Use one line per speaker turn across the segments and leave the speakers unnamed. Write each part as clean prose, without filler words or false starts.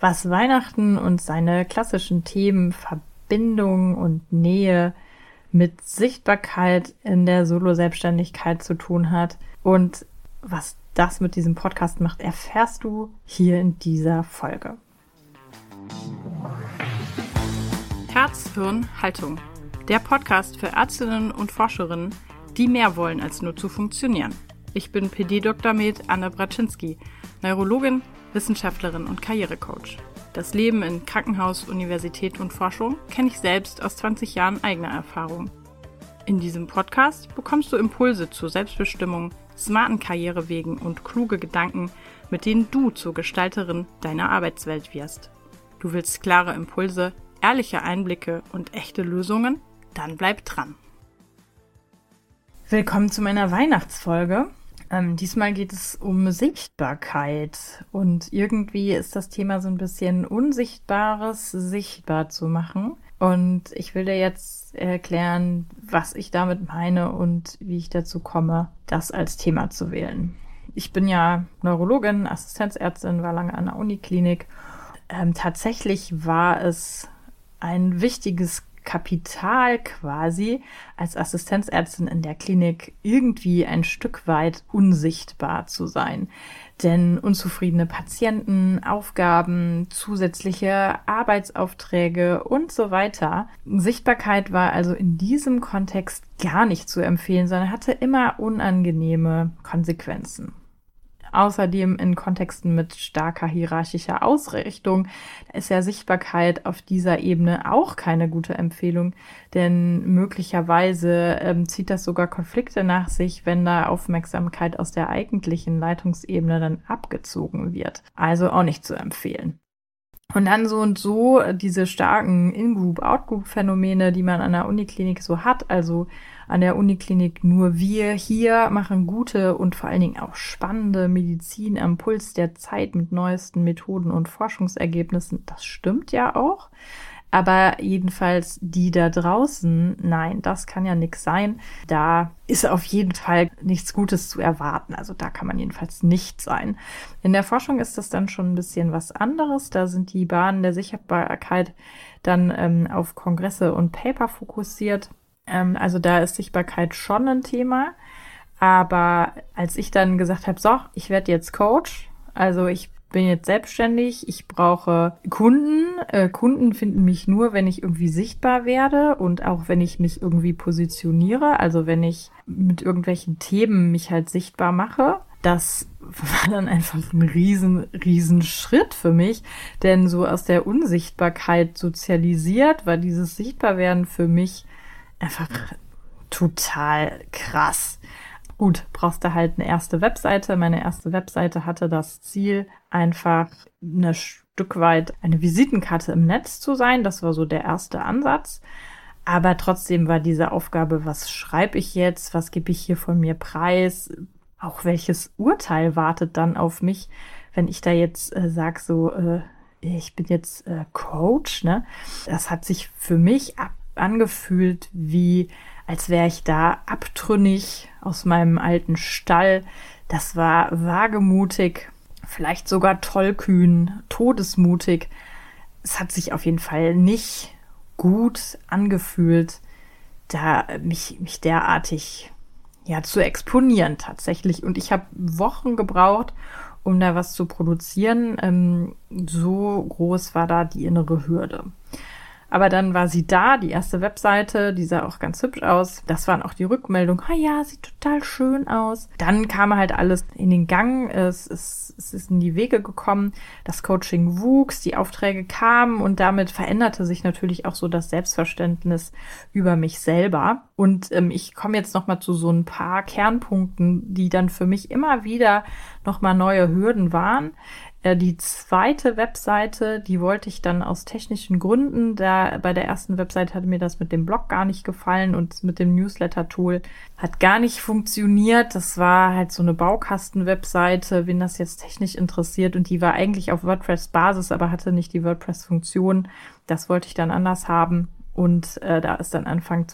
Was Weihnachten und seine klassischen Themen Verbindung und Nähe mit Sichtbarkeit in der Solo-Selbstständigkeit zu tun hat und was das mit diesem Podcast macht, erfährst du hier in dieser Folge.
Herz, Hirn, Haltung. Der Podcast für Ärztinnen und Forscherinnen, die mehr wollen als nur zu funktionieren. Ich bin PD-Dr. med. Anne Braczynski, Neurologin, Wissenschaftlerin und Karrierecoach. Das Leben in Krankenhaus, Universität und Forschung kenne ich selbst aus 20 Jahren eigener Erfahrung. In diesem Podcast bekommst du Impulse zur Selbstbestimmung, smarten Karrierewegen und kluge Gedanken, mit denen du zur Gestalterin deiner Arbeitswelt wirst. Du willst klare Impulse, ehrliche Einblicke und echte Lösungen? Dann bleib dran.
Willkommen zu meiner Weihnachtsfolge. Diesmal geht es um Sichtbarkeit und irgendwie ist das Thema so ein bisschen Unsichtbares sichtbar zu machen. Und ich will dir jetzt erklären, was ich damit meine und wie ich dazu komme, das als Thema zu wählen. Ich bin ja Neurologin, Assistenzärztin, war lange an der Uniklinik. Tatsächlich war es ein wichtiges Kapital quasi, als Assistenzärztin in der Klinik irgendwie ein Stück weit unsichtbar zu sein. Denn unzufriedene Patienten, Aufgaben, zusätzliche Arbeitsaufträge und so weiter. Sichtbarkeit war also in diesem Kontext gar nicht zu empfehlen, sondern hatte immer unangenehme Konsequenzen. Außerdem in Kontexten mit starker hierarchischer Ausrichtung ist ja Sichtbarkeit auf dieser Ebene auch keine gute Empfehlung, denn möglicherweise zieht das sogar Konflikte nach sich, wenn da Aufmerksamkeit aus der eigentlichen Leitungsebene dann abgezogen wird. Also auch nicht zu empfehlen. Und dann so und so diese starken In-Group, Out-Group-Phänomene, die man an der Uniklinik so hat, also an der Uniklinik nur wir hier machen gute und vor allen Dingen auch spannende Medizin am Puls der Zeit mit neuesten Methoden und Forschungsergebnissen. Das stimmt ja auch. Aber jedenfalls die da draußen, nein, das kann ja nix sein. Da ist auf jeden Fall nichts Gutes zu erwarten. Also da kann man jedenfalls nicht sein. In der Forschung ist das dann schon ein bisschen was anderes. Da sind die Bahnen der Sichtbarkeit dann auf Kongresse und Paper fokussiert. Also da ist Sichtbarkeit schon ein Thema. Aber als ich dann gesagt habe, so, ich werde jetzt Coach, also ich bin jetzt selbstständig, ich brauche Kunden. Kunden finden mich nur, wenn ich irgendwie sichtbar werde und auch wenn ich mich irgendwie positioniere, also wenn ich mit irgendwelchen Themen mich halt sichtbar mache. Das war dann einfach ein riesen Schritt für mich, denn so aus der Unsichtbarkeit sozialisiert war dieses Sichtbarwerden für mich einfach total krass. Gut, brauchst du halt eine erste Webseite. Meine erste Webseite hatte das Ziel, einfach ein Stück weit eine Visitenkarte im Netz zu sein. Das war so der erste Ansatz. Aber trotzdem war diese Aufgabe, was schreibe ich jetzt? Was gebe ich hier von mir preis? Auch welches Urteil wartet dann auf mich, wenn ich da jetzt sage, so, ich bin jetzt Coach, ne? Das hat sich für mich angefühlt, wie als wäre ich da abtrünnig aus meinem alten Stall. Das war wagemutig, vielleicht sogar tollkühn, todesmutig. Es hat sich auf jeden Fall nicht gut angefühlt, da mich derartig zu exponieren tatsächlich. Und ich habe Wochen gebraucht, um da was zu produzieren. So groß war da die innere Hürde. Aber dann war sie da, die erste Webseite, die sah auch ganz hübsch aus. Das waren auch die Rückmeldungen. Ah ja, sieht total schön aus. Dann kam halt alles in den Gang. Es ist in die Wege gekommen. Das Coaching wuchs, die Aufträge kamen und damit veränderte sich natürlich auch so das Selbstverständnis über mich selber. Und ich komme jetzt nochmal zu so ein paar Kernpunkten, die dann für mich immer wieder nochmal neue Hürden waren. Die zweite Webseite, die wollte ich dann aus technischen Gründen, da bei der ersten Webseite hatte mir das mit dem Blog gar nicht gefallen und mit dem Newsletter-Tool hat gar nicht funktioniert. Das war halt so eine Baukasten-Webseite, wen das jetzt technisch interessiert, und die war eigentlich auf WordPress-Basis, aber hatte nicht die WordPress-Funktion. Das wollte ich dann anders haben. Und da ist dann Anfang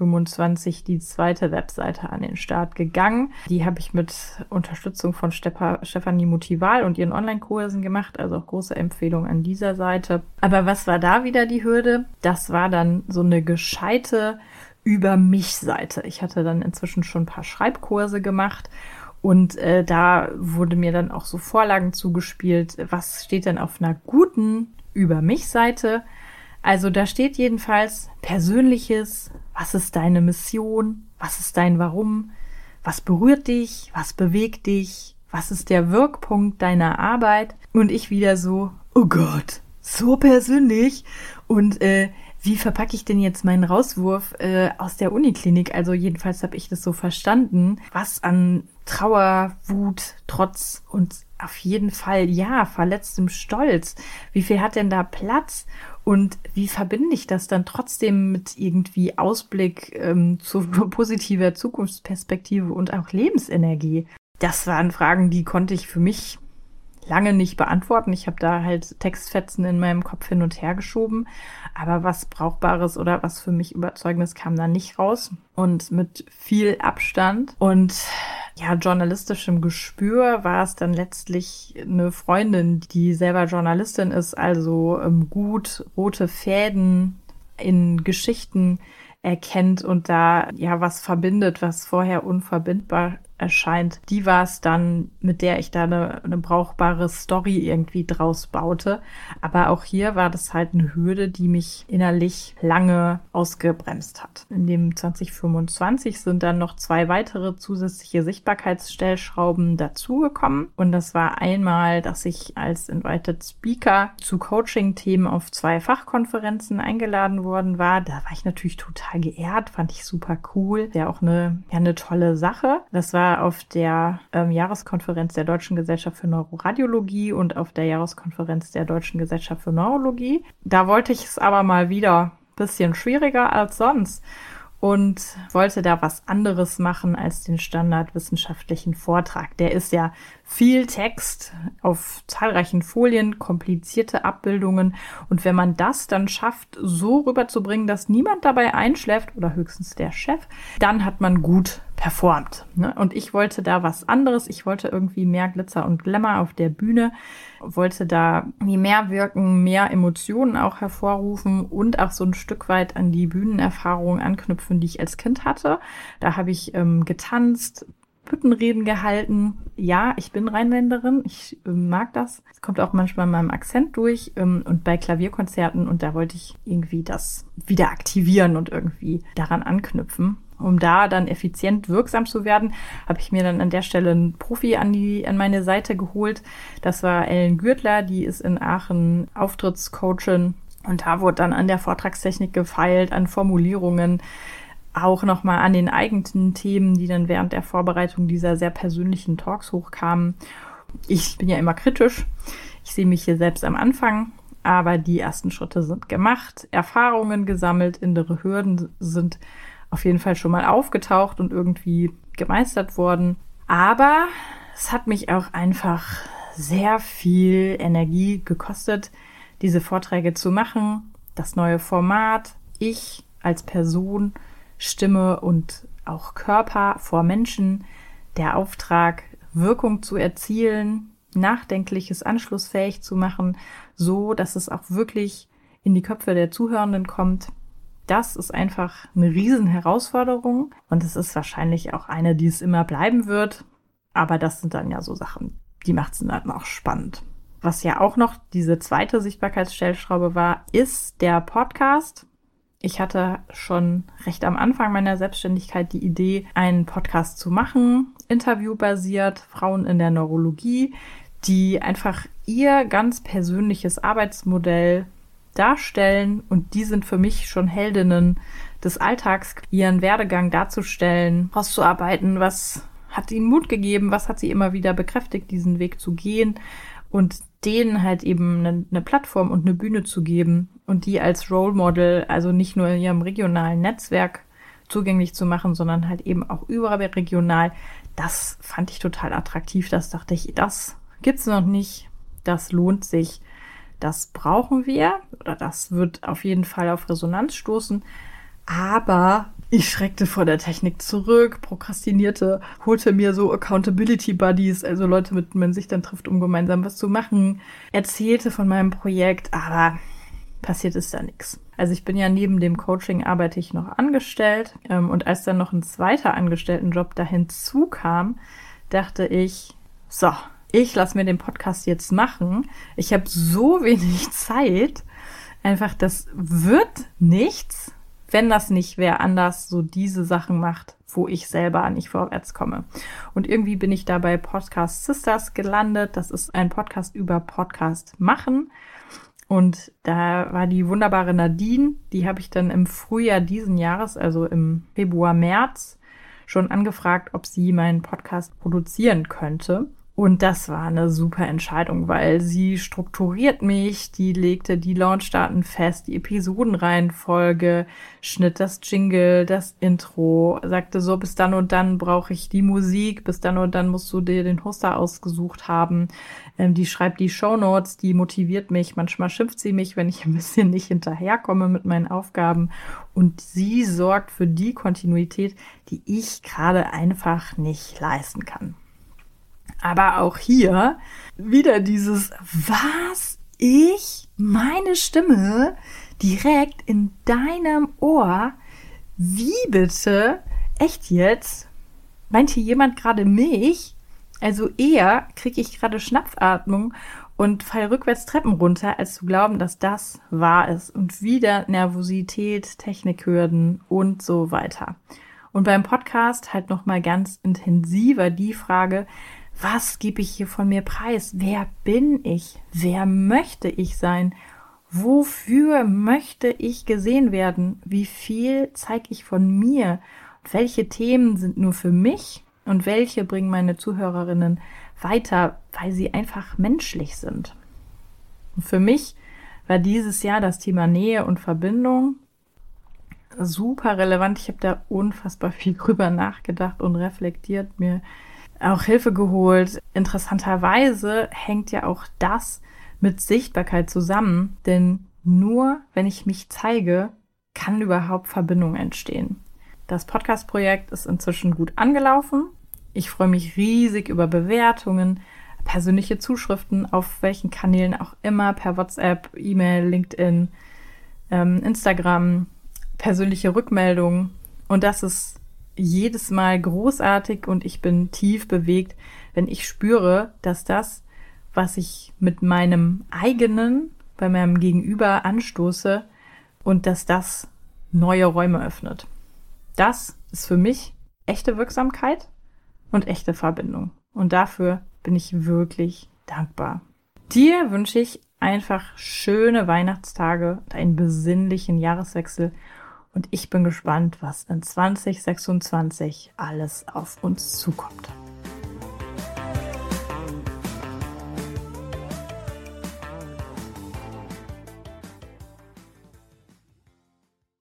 2025 die zweite Webseite an den Start gegangen. Die habe ich mit Unterstützung von Stefanie Motival und ihren Online-Kursen gemacht. Also auch große Empfehlung an dieser Seite. Aber was war da wieder die Hürde? Das war dann so eine gescheite Über-mich-Seite. Ich hatte dann inzwischen schon ein paar Schreibkurse gemacht. Und da wurde mir dann auch so Vorlagen zugespielt. Was steht denn auf einer guten Über-mich-Seite? Also da steht jedenfalls Persönliches, was ist deine Mission, was ist dein Warum, was berührt dich, was bewegt dich, was ist der Wirkpunkt deiner Arbeit. Und ich wieder so, oh Gott, so persönlich. Und wie verpacke ich denn jetzt meinen Rauswurf aus der Uniklinik? Also jedenfalls habe ich das so verstanden, was an Trauer, Wut, Trotz und auf jeden Fall, ja, verletztem Stolz. Wie viel hat denn da Platz? Und wie verbinde ich das dann trotzdem mit irgendwie Ausblick zu positiver Zukunftsperspektive und auch Lebensenergie? Das waren Fragen, die konnte ich für mich lange nicht beantworten. Ich habe da halt Textfetzen in meinem Kopf hin und her geschoben. Aber was Brauchbares oder was für mich Überzeugendes kam da nicht raus. Und mit viel Abstand und ja, journalistischem Gespür war es dann letztlich eine Freundin, die selber Journalistin ist, also gut rote Fäden in Geschichten erkennt und da ja was verbindet, was vorher unverbindbar erscheint. Die war es dann, mit der ich da eine brauchbare Story irgendwie draus baute. Aber auch hier war das halt eine Hürde, die mich innerlich lange ausgebremst hat. In dem 2025 sind dann noch 2 weitere zusätzliche Sichtbarkeitsstellschrauben dazugekommen. Und das war einmal, dass ich als Invited Speaker zu Coaching-Themen auf 2 Fachkonferenzen eingeladen worden war. Da war ich natürlich total geehrt, fand ich super cool. Ja, auch eine tolle Sache. Das war auf der Jahreskonferenz der Deutschen Gesellschaft für Neuroradiologie und auf der Jahreskonferenz der Deutschen Gesellschaft für Neurologie. Da wollte ich es aber mal wieder ein bisschen schwieriger als sonst und wollte da was anderes machen als den standardwissenschaftlichen Vortrag. Der ist ja viel Text auf zahlreichen Folien, komplizierte Abbildungen. Und wenn man das dann schafft, so rüberzubringen, dass niemand dabei einschläft oder höchstens der Chef, dann hat man gut performt. Ne? Und ich wollte da was anderes. Ich wollte irgendwie mehr Glitzer und Glamour auf der Bühne, wollte da mehr wirken, mehr Emotionen auch hervorrufen und auch so ein Stück weit an die Bühnenerfahrung anknüpfen, die ich als Kind hatte. Da habe ich getanzt, Büttenreden gehalten. Ja, ich bin Rheinländerin, ich mag das. Es kommt auch manchmal in meinem Akzent durch und bei Klavierkonzerten und da wollte ich irgendwie das wieder aktivieren und irgendwie daran anknüpfen. Um da dann effizient wirksam zu werden, habe ich mir dann an der Stelle einen Profi an meine Seite geholt. Das war Ellen Gürtler, die ist in Aachen Auftrittscoachin und da wurde dann an der Vortragstechnik gefeilt, an Formulierungen, auch nochmal an den eigenen Themen, die dann während der Vorbereitung dieser sehr persönlichen Talks hochkamen. Ich bin ja immer kritisch. Ich sehe mich hier selbst am Anfang, aber die ersten Schritte sind gemacht, Erfahrungen gesammelt, innere Hürden sind auf jeden Fall schon mal aufgetaucht und irgendwie gemeistert worden. Aber es hat mich auch einfach sehr viel Energie gekostet, diese Vorträge zu machen, das neue Format, ich als Person, Stimme und auch Körper vor Menschen, der Auftrag, Wirkung zu erzielen, Nachdenkliches anschlussfähig zu machen, so dass es auch wirklich in die Köpfe der Zuhörenden kommt. Das ist einfach eine Riesenherausforderung und es ist wahrscheinlich auch eine, die es immer bleiben wird. Aber das sind dann ja so Sachen, die macht es dann auch spannend. Was ja auch noch diese zweite Sichtbarkeitsstellschraube war, ist der Podcast. Ich hatte schon recht am Anfang meiner Selbstständigkeit die Idee, einen Podcast zu machen, interviewbasiert, Frauen in der Neurologie, die einfach ihr ganz persönliches Arbeitsmodell darstellen und die sind für mich schon Heldinnen des Alltags, ihren Werdegang darzustellen, auszuarbeiten, was hat ihnen Mut gegeben, was hat sie immer wieder bekräftigt, diesen Weg zu gehen und denen halt eben eine Plattform und eine Bühne zu geben und die als Role Model, also nicht nur in ihrem regionalen Netzwerk zugänglich zu machen, sondern halt eben auch überregional. Das fand ich total attraktiv. Das dachte ich, das gibt's noch nicht. Das lohnt sich. das brauchen wir oder das wird auf jeden Fall auf Resonanz stoßen. Aber ich schreckte vor der Technik zurück, prokrastinierte, holte mir so Accountability Buddies, also Leute, mit denen man sich dann trifft, um gemeinsam was zu machen, erzählte von meinem Projekt, aber passiert ist da nichts. Also ich bin ja neben dem Coaching arbeite ich noch angestellt und als dann noch ein zweiter Angestelltenjob da hinzukam, dachte ich, so, ich lasse mir den Podcast jetzt machen. Ich habe so wenig Zeit, einfach das wird nichts, wenn das nicht wer anders so diese Sachen macht, wo ich selber nicht vorwärts komme. Und irgendwie bin ich da bei Podcast Sisters gelandet. Das ist ein Podcast über Podcast machen. Und da war die wunderbare Nadine, die habe ich dann im Frühjahr diesen Jahres, also im Februar, März, schon angefragt, ob sie meinen Podcast produzieren könnte. Und das war eine super Entscheidung, weil sie strukturiert mich, die legte die Launchdaten fest, die Episodenreihenfolge, schnitt das Jingle, das Intro, sagte so, bis dann und dann brauche ich die Musik, bis dann und dann musst du dir den Hoster ausgesucht haben. Die schreibt die Shownotes, die motiviert mich, manchmal schimpft sie mich, wenn ich ein bisschen nicht hinterherkomme mit meinen Aufgaben. Und sie sorgt für die Kontinuität, die ich gerade einfach nicht leisten kann. Aber auch hier wieder dieses, was ich, meine Stimme direkt in deinem Ohr, wie bitte, echt jetzt, meint hier jemand gerade mich? Also eher kriege ich gerade Schnappatmung und falle rückwärts Treppen runter, als zu glauben, dass das wahr ist. Und wieder Nervosität, Technikhürden und so weiter. Und beim Podcast halt nochmal ganz intensiver die Frage, was gebe ich hier von mir preis? Wer bin ich? Wer möchte ich sein? Wofür möchte ich gesehen werden? Wie viel zeige ich von mir? Welche Themen sind nur für mich? Und welche bringen meine Zuhörerinnen weiter, weil sie einfach menschlich sind? Und für mich war dieses Jahr das Thema Nähe und Verbindung super relevant. Ich habe da unfassbar viel drüber nachgedacht und reflektiert, mir auch Hilfe geholt. Interessanterweise hängt ja auch das mit Sichtbarkeit zusammen, denn nur wenn ich mich zeige, kann überhaupt Verbindung entstehen. Das Podcast-Projekt ist inzwischen gut angelaufen. Ich freue mich riesig über Bewertungen, persönliche Zuschriften, auf welchen Kanälen auch immer, per WhatsApp, E-Mail, LinkedIn, Instagram, persönliche Rückmeldungen. Und das ist jedes Mal großartig und ich bin tief bewegt, wenn ich spüre, dass das, was ich mit meinem eigenen, bei meinem Gegenüber anstoße und dass das neue Räume öffnet. Das ist für mich echte Wirksamkeit und echte Verbindung. Und dafür bin ich wirklich dankbar. Dir wünsche ich einfach schöne Weihnachtstage und einen besinnlichen Jahreswechsel. Und ich bin gespannt, was in 2026 alles auf uns zukommt.